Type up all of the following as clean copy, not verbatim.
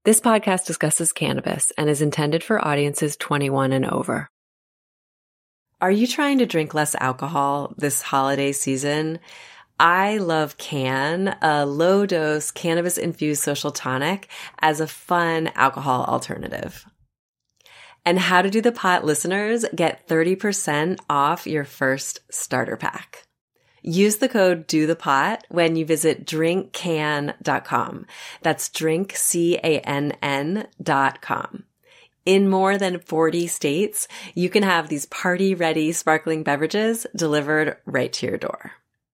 This podcast discusses cannabis and is intended for audiences 21 and over. Are you trying to drink less alcohol this holiday season? I love Cann, a low-dose cannabis-infused social tonic, as a fun alcohol alternative. And How to Do the Pot listeners get 30% off your first starter pack. Use the code DOTHEPOT when you visit drinkcann.com. That's drinkcann.com. In more than 40 states, you can have these party-ready sparkling beverages delivered right to your door.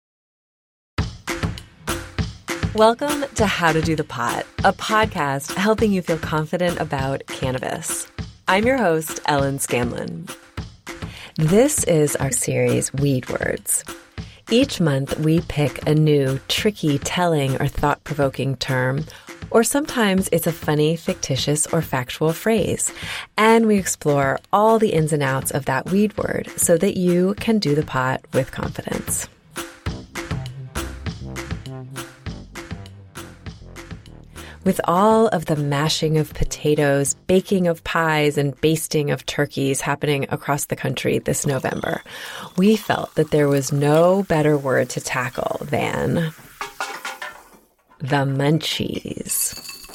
Welcome to How to Do the Pot, a podcast helping you feel confident about cannabis. I'm your host, Ellen Scanlon. This is our series, Weed Words. Each month, we pick a new, tricky, telling, or thought-provoking term, or sometimes it's a funny, fictitious, or factual phrase, and we explore all the ins and outs of that weed word so that you can do the pot with confidence. With all of the mashing of potatoes, baking of pies, and basting of turkeys happening across the country this November, we felt that there was no better word to tackle than the munchies.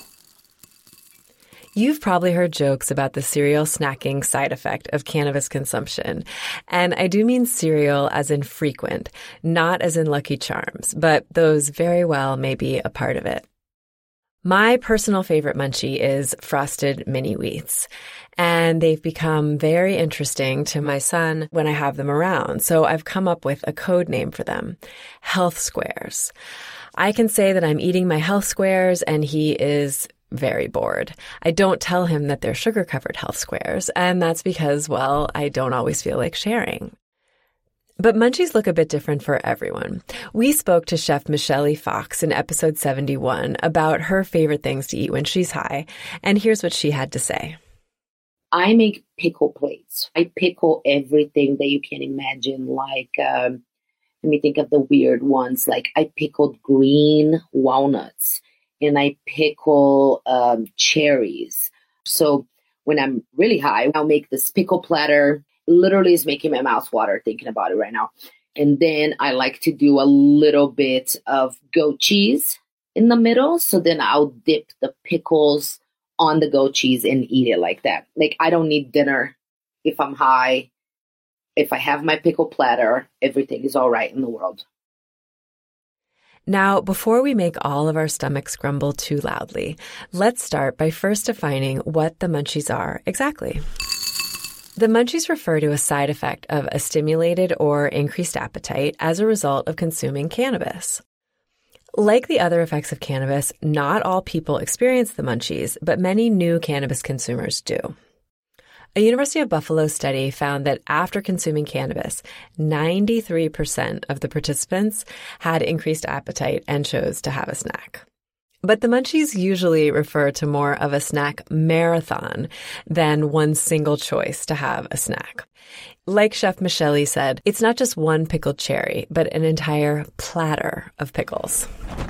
You've probably heard jokes about the cereal snacking side effect of cannabis consumption. And I do mean cereal as in frequent, not as in Lucky Charms, but those very well may be a part of it. My personal favorite munchie is Frosted Mini Wheats, and they've become very interesting to my son when I have them around, so I've come up with a code name for them, Health Squares. I can say that I'm eating my Health Squares, and he is very bored. I don't tell him that they're sugar-covered Health Squares, and that's because, well, I don't always feel like sharing. But munchies look a bit different for everyone. We spoke to Chef Michelle Fox in episode 71 about her favorite things to eat when she's high, and here's what she had to say. I make pickle plates. I pickle everything that you can imagine, like, let me think of the weird ones, like I pickled green walnuts, and I pickle cherries. So when I'm really high, I'll make this pickle platter. Literally is making my mouth water thinking about it right now. And then I like to do a little bit of goat cheese in the middle. So then I'll dip the pickles on the goat cheese and eat it like that. Like, I don't need dinner if I'm high. If I have my pickle platter, everything is all right in the world. Now, before we make all of our stomachs grumble too loudly, let's start by first defining what the munchies are exactly. The munchies refer to a side effect of a stimulated or increased appetite as a result of consuming cannabis. Like the other effects of cannabis, not all people experience the munchies, but many new cannabis consumers do. A University of Buffalo study found that after consuming cannabis, 93% of the participants had increased appetite and chose to have a snack. But the munchies usually refer to more of a snack marathon than one single choice to have a snack. Like Chef Michelle said, it's not just one pickled cherry, but an entire platter of pickles.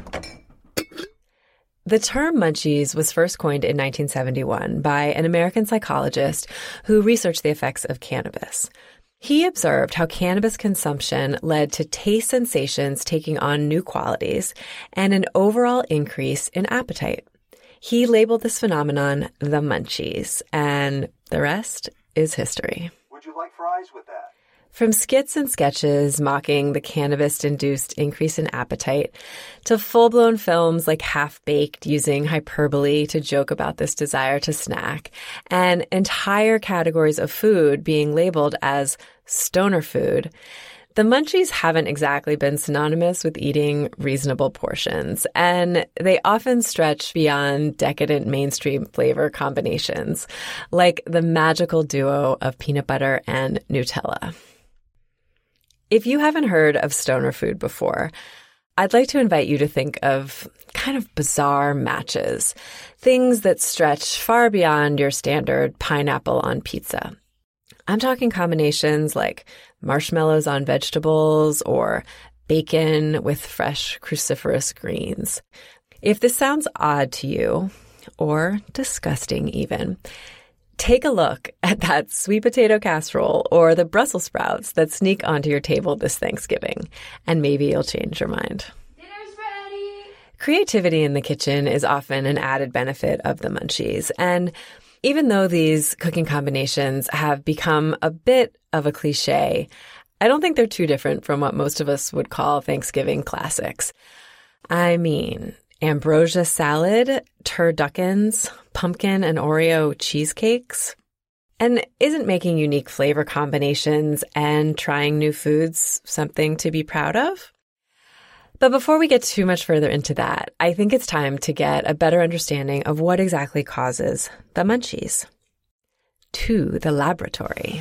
The term munchies was first coined in 1971 by an American psychologist who researched the effects of cannabis. He observed how cannabis consumption led to taste sensations taking on new qualities and an overall increase in appetite. He labeled this phenomenon the munchies, and the rest is history. Would you like fries with that? From skits and sketches mocking the cannabis-induced increase in appetite to full-blown films like Half-Baked using hyperbole to joke about this desire to snack, and entire categories of food being labeled as stoner food, the munchies haven't exactly been synonymous with eating reasonable portions, and they often stretch beyond decadent mainstream flavor combinations, like the magical duo of peanut butter and Nutella. If you haven't heard of stoner food before, I'd like to invite you to think of kind of bizarre matches, things that stretch far beyond your standard pineapple on pizza. I'm talking combinations like marshmallows on vegetables or bacon with fresh cruciferous greens. If this sounds odd to you, or disgusting even. Take a look at that sweet potato casserole or the Brussels sprouts that sneak onto your table this Thanksgiving, and maybe you'll change your mind. Dinner's ready! Creativity in the kitchen is often an added benefit of the munchies, and even though these cooking combinations have become a bit of a cliche, I don't think they're too different from what most of us would call Thanksgiving classics. I mean, ambrosia salad, turduckens, pumpkin and Oreo cheesecakes. And isn't making unique flavor combinations and trying new foods something to be proud of? But before we get too much further into that, I think it's time to get a better understanding of what exactly causes the munchies. To the laboratory.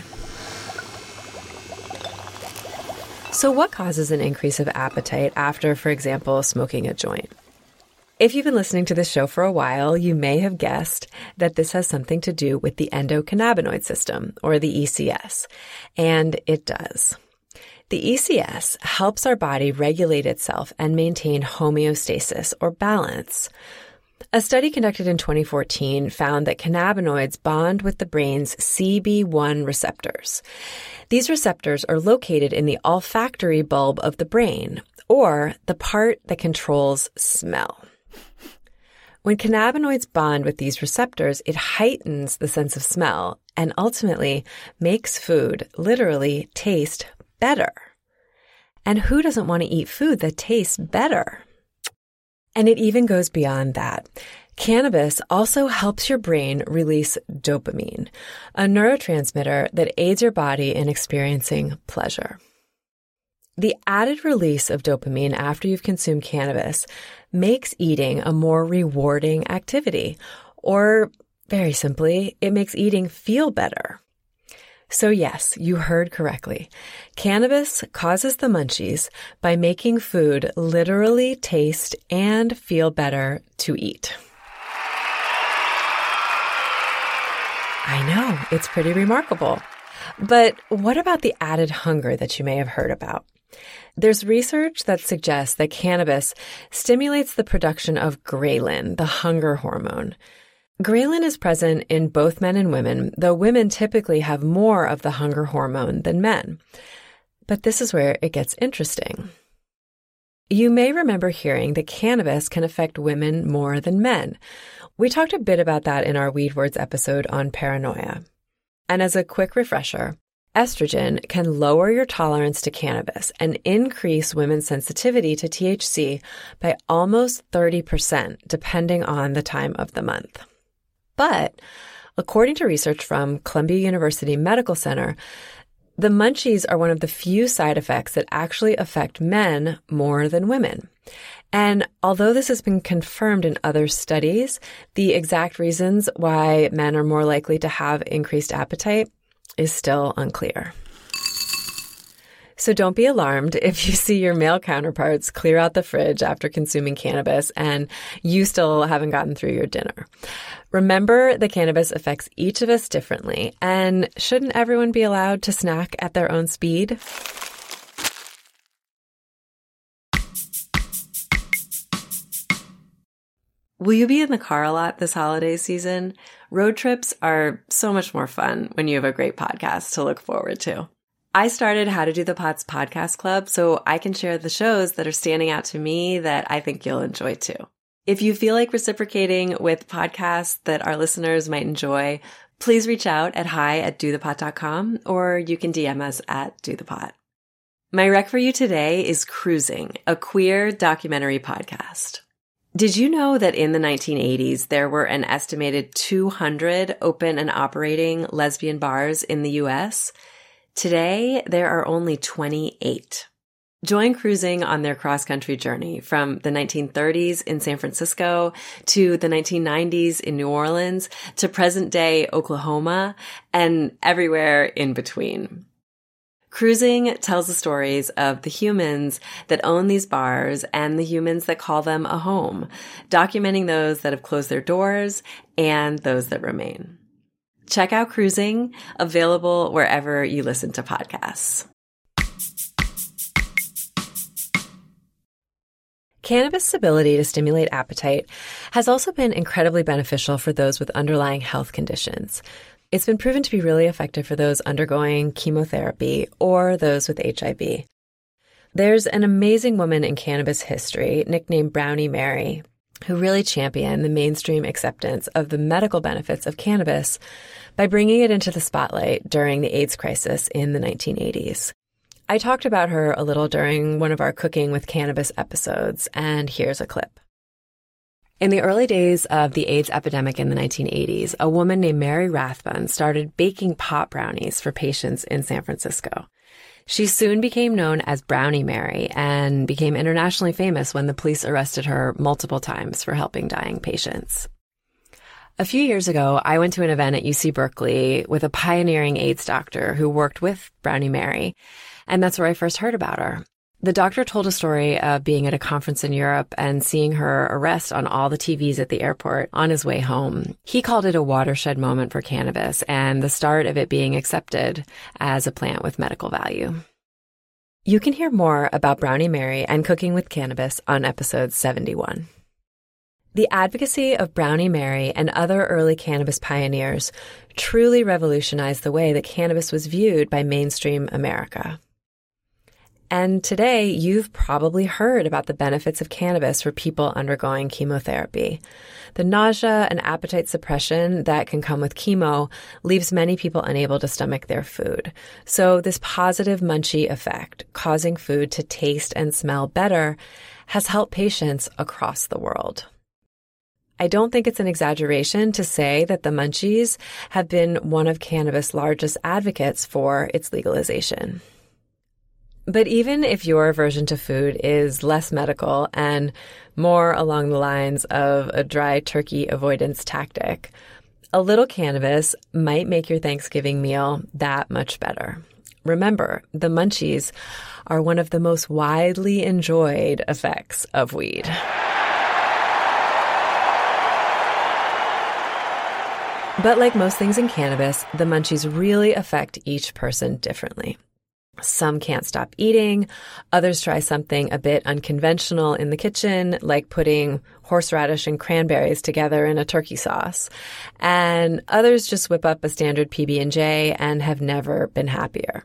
So what causes an increase of appetite after, for example, smoking a joint? If you've been listening to this show for a while, you may have guessed that this has something to do with the endocannabinoid system, or the ECS. And it does. The ECS helps our body regulate itself and maintain homeostasis, or balance. A study conducted in 2014 found that cannabinoids bond with the brain's CB1 receptors. These receptors are located in the olfactory bulb of the brain, or the part that controls smell. When cannabinoids bond with these receptors, it heightens the sense of smell and ultimately makes food literally taste better. And who doesn't want to eat food that tastes better? And it even goes beyond that. Cannabis also helps your brain release dopamine, a neurotransmitter that aids your body in experiencing pleasure. The added release of dopamine after you've consumed cannabis makes eating a more rewarding activity, or very simply, it makes eating feel better. So yes, you heard correctly. Cannabis causes the munchies by making food literally taste and feel better to eat. I know, it's pretty remarkable. But what about the added hunger that you may have heard about? There's research that suggests that cannabis stimulates the production of ghrelin, the hunger hormone. Ghrelin is present in both men and women, though women typically have more of the hunger hormone than men. But this is where it gets interesting. You may remember hearing that cannabis can affect women more than men. We talked a bit about that in our Weed Words episode on paranoia. And as a quick refresher, estrogen can lower your tolerance to cannabis and increase women's sensitivity to THC by almost 30%, depending on the time of the month. But according to research from Columbia University Medical Center, the munchies are one of the few side effects that actually affect men more than women. And although this has been confirmed in other studies, the exact reasons why men are more likely to have increased appetite is still unclear. So don't be alarmed if you see your male counterparts clear out the fridge after consuming cannabis and you still haven't gotten through your dinner. Remember that cannabis affects each of us differently, and shouldn't everyone be allowed to snack at their own speed? Will you be in the car a lot this holiday season? Road trips are so much more fun when you have a great podcast to look forward to. I started How to Do the Pots podcast club so I can share the shows that are standing out to me that I think you'll enjoy too. If you feel like reciprocating with podcasts that our listeners might enjoy, please reach out at hi@dothepot.com, or you can DM us at dothepot. My rec for you today is Cruising, a queer documentary podcast. Did you know that in the 1980s, there were an estimated 200 open and operating lesbian bars in the U.S.? Today, there are only 28. Join Cruising on their cross-country journey from the 1930s in San Francisco to the 1990s in New Orleans to present-day Oklahoma and everywhere in between. Cruising tells the stories of the humans that own these bars and the humans that call them a home, documenting those that have closed their doors and those that remain. Check out Cruising, available wherever you listen to podcasts. Cannabis' ability to stimulate appetite has also been incredibly beneficial for those with underlying health conditions. It's been proven to be really effective for those undergoing chemotherapy or those with HIV. There's an amazing woman in cannabis history, nicknamed Brownie Mary, who really championed the mainstream acceptance of the medical benefits of cannabis by bringing it into the spotlight during the AIDS crisis in the 1980s. I talked about her a little during one of our Cooking with Cannabis episodes, and here's a clip. In the early days of the AIDS epidemic in the 1980s, a woman named Mary Rathbun started baking pot brownies for patients in San Francisco. She soon became known as Brownie Mary and became internationally famous when the police arrested her multiple times for helping dying patients. A few years ago, I went to an event at UC Berkeley with a pioneering AIDS doctor who worked with Brownie Mary, and that's where I first heard about her. The doctor told a story of being at a conference in Europe and seeing her arrest on all the TVs at the airport on his way home. He called it a watershed moment for cannabis and the start of it being accepted as a plant with medical value. You can hear more about Brownie Mary and Cooking with Cannabis on episode 71. The advocacy of Brownie Mary and other early cannabis pioneers truly revolutionized the way that cannabis was viewed by mainstream America. And today, you've probably heard about the benefits of cannabis for people undergoing chemotherapy. The nausea and appetite suppression that can come with chemo leaves many people unable to stomach their food. So this positive munchie effect, causing food to taste and smell better, has helped patients across the world. I don't think it's an exaggeration to say that the Munchies have been one of cannabis' largest advocates for its legalization. But even if your aversion to food is less medical and more along the lines of a dry turkey avoidance tactic, a little cannabis might make your Thanksgiving meal that much better. Remember, the Munchies are one of the most widely enjoyed effects of weed. But like most things in cannabis, the Munchies really affect each person differently. Some can't stop eating. Others try something a bit unconventional in the kitchen, like putting horseradish and cranberries together in a turkey sauce. And others just whip up a standard PB&J and have never been happier.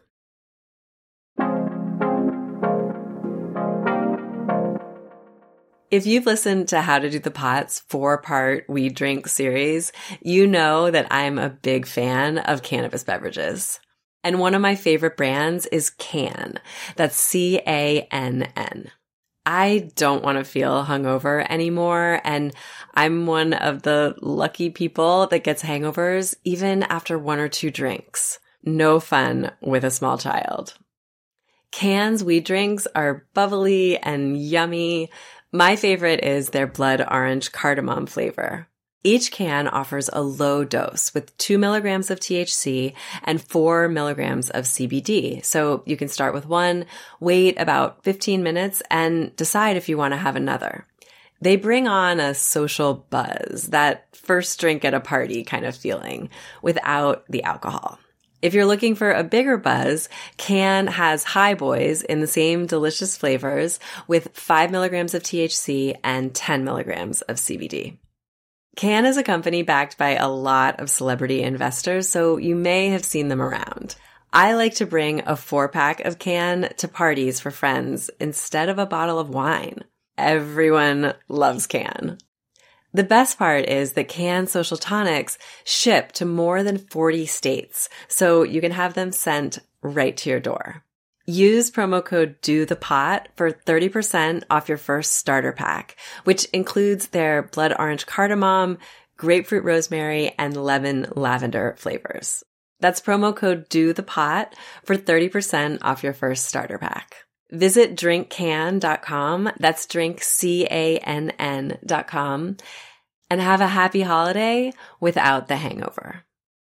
If you've listened to How to Do the Pot's 4-part Weed Drink series, you know that I'm a big fan of cannabis beverages. And one of my favorite brands is Cann. That's CANN. I don't want to feel hungover anymore, and I'm one of the lucky people that gets hangovers even after 1 or 2 drinks. No fun with a small child. Cann's weed drinks are bubbly and yummy. My favorite is their blood orange cardamom flavor. Each can offers a low dose with 2 milligrams of THC and 4 milligrams of CBD. So you can start with one, wait about 15 minutes, and decide if you want to have another. They bring on a social buzz, that first drink at a party kind of feeling, without the alcohol. If you're looking for a bigger buzz, Cann has High Boys in the same delicious flavors with 5 milligrams of THC and 10 milligrams of CBD. Cann is a company backed by a lot of celebrity investors, so you may have seen them around. I like to bring a 4-pack of Cann to parties for friends instead of a bottle of wine. Everyone loves Cann. The best part is that Cann Social Tonics ship to more than 40 states, so you can have them sent right to your door. Use promo code DOTHEPOT for 30% off your first starter pack, which includes their blood orange cardamom, grapefruit rosemary, and lemon lavender flavors. That's promo code DOTHEPOT for 30% off your first starter pack. Visit drinkcann.com, that's drinkcann.com, and have a happy holiday without the hangover.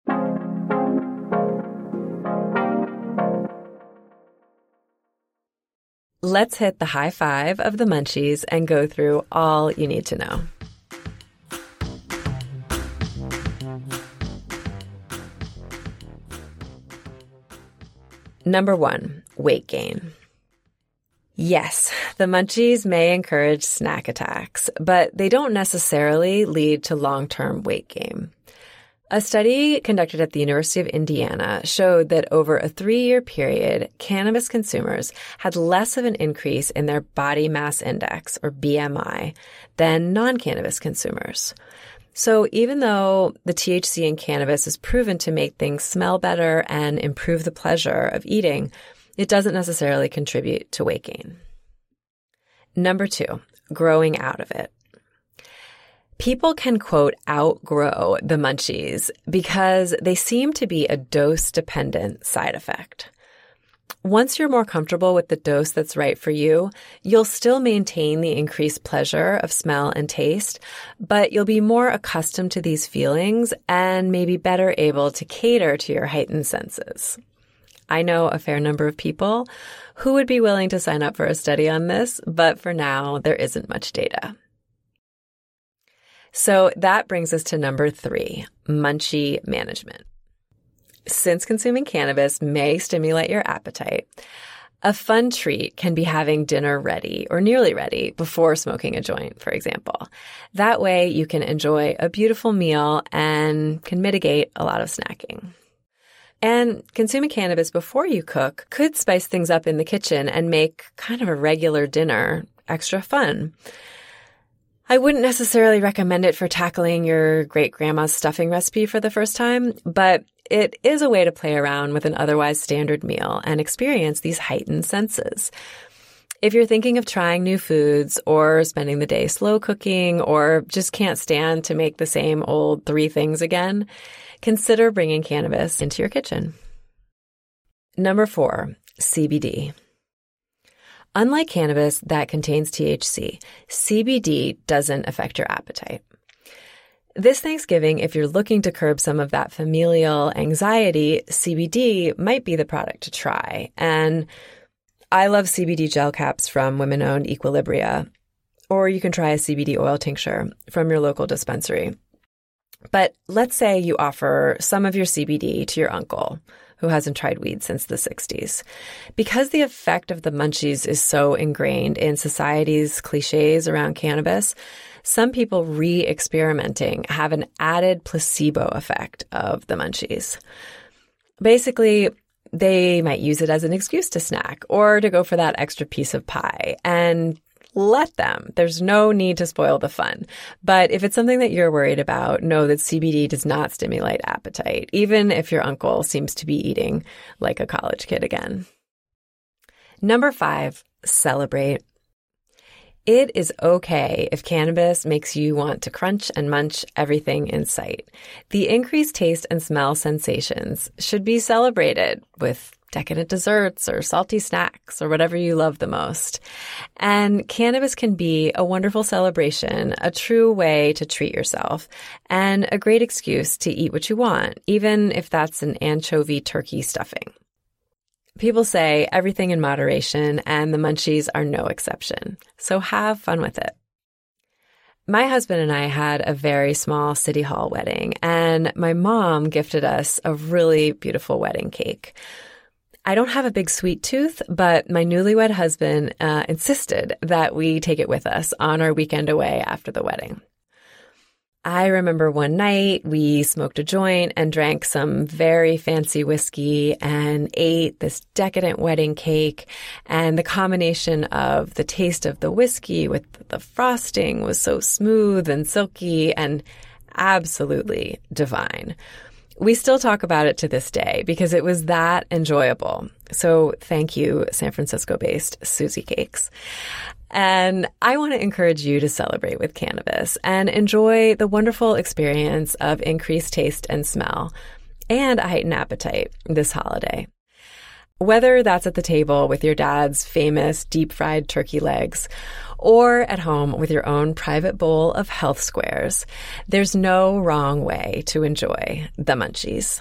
Let's hit the high five of the Munchies and go through all you need to know. Number 1, weight gain. Yes, The munchies may encourage snack attacks, but they don't necessarily lead to long-term weight gain. A study conducted at the University of Indiana showed that over a 3-year period, cannabis consumers had less of an increase in their body mass index, or BMI, than non-cannabis consumers. So even though the THC in cannabis is proven to make things smell better and improve the pleasure of eating, it doesn't necessarily contribute to weight gain. Number 2, growing out of it. People can, quote, outgrow the munchies because they seem to be a dose-dependent side effect. Once you're more comfortable with the dose that's right for you, you'll still maintain the increased pleasure of smell and taste, but you'll be more accustomed to these feelings and maybe better able to cater to your heightened senses. I know a fair number of people who would be willing to sign up for a study on this, but for now, there isn't much data. So that brings us to number 3, munchie management. Since consuming cannabis may stimulate your appetite, a fun treat can be having dinner ready or nearly ready before smoking a joint, for example. That way you can enjoy a beautiful meal and can mitigate a lot of snacking. And consuming cannabis before you cook could spice things up in the kitchen and make kind of a regular dinner extra fun. I wouldn't necessarily recommend it for tackling your great-grandma's stuffing recipe for the first time, but it is a way to play around with an otherwise standard meal and experience these heightened senses. If you're thinking of trying new foods or spending the day slow cooking or just can't stand to make the same old 3 things again, consider bringing cannabis into your kitchen. Number 4, CBD. Unlike cannabis that contains THC, CBD doesn't affect your appetite. This Thanksgiving, if you're looking to curb some of that familial anxiety, CBD might be the product to try. And I love CBD gel caps from women-owned Equilibria, or you can try a CBD oil tincture from your local dispensary. But let's say you offer some of your CBD to your uncle, who hasn't tried weed since the 60s. Because the effect of the munchies is so ingrained in society's cliches around cannabis, some people re-experimenting have an added placebo effect of the munchies. Basically, they might use it as an excuse to snack or to go for that extra piece of pie, and let them. There's no need to spoil the fun. But if it's something that you're worried about, know that CBD does not stimulate appetite, even if your uncle seems to be eating like a college kid again. Number 5, celebrate. It is okay if cannabis makes you want to crunch and munch everything in sight. The increased taste and smell sensations should be celebrated with decadent desserts or salty snacks or whatever you love the most. And cannabis can be a wonderful celebration, a true way to treat yourself, and a great excuse to eat what you want, even if that's an anchovy turkey stuffing. People say everything in moderation, and the munchies are no exception. So have fun with it. My husband and I had a very small City Hall wedding, and my mom gifted us a really beautiful wedding cake. I don't have a big sweet tooth, but my newlywed husband insisted that we take it with us on our weekend away after the wedding. I remember one night we smoked a joint and drank some very fancy whiskey and ate this decadent wedding cake. And the combination of the taste of the whiskey with the frosting was so smooth and silky and absolutely divine. We still talk about it to this day because it was that enjoyable. So thank you, San Francisco-based Susie Cakes. And I want to encourage you to celebrate with cannabis and enjoy the wonderful experience of increased taste and smell and a heightened appetite this holiday. Whether that's at the table with your dad's famous deep-fried turkey legs or at home with your own private bowl of health squares, there's no wrong way to enjoy the munchies.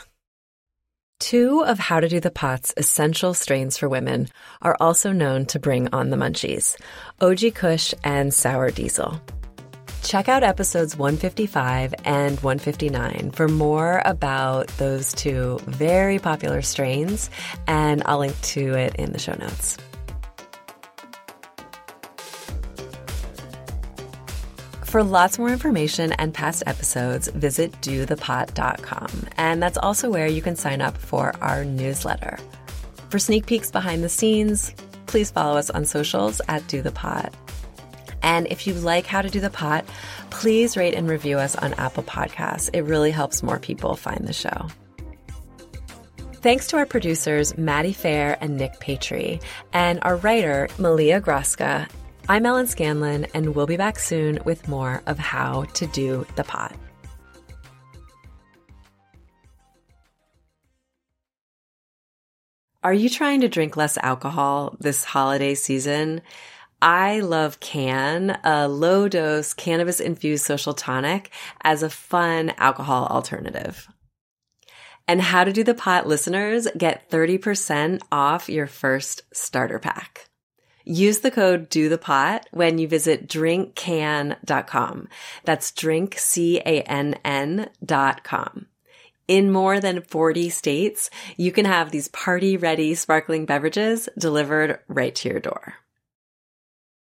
2 of How to Do the Pot's essential strains for women are also known to bring on the munchies, OG Kush and Sour Diesel. Check out episodes 155 and 159 for more about those 2 very popular strains, and I'll link to it in the show notes. For lots more information and past episodes, visit dothepot.com. And that's also where you can sign up for our newsletter. For sneak peeks behind the scenes, please follow us on socials at dothepot. And if you like How to Do the Pot, please rate and review us on Apple Podcasts. It really helps more people find the show. Thanks to our producers, Maddie Fair and Nick Patry, and our writer, Malia Groska. I'm Ellen Scanlon, and we'll be back soon with more of How to Do the Pot. Are you trying to drink less alcohol this holiday season? I love Cann, a low-dose cannabis-infused social tonic, as a fun alcohol alternative. And How to Do the Pot listeners get 30% off your first starter pack. Use the code DOTHEPOT when you visit drinkcann.com. That's drinkcann.com. In more than 40 states, you can have these party-ready sparkling beverages delivered right to your door.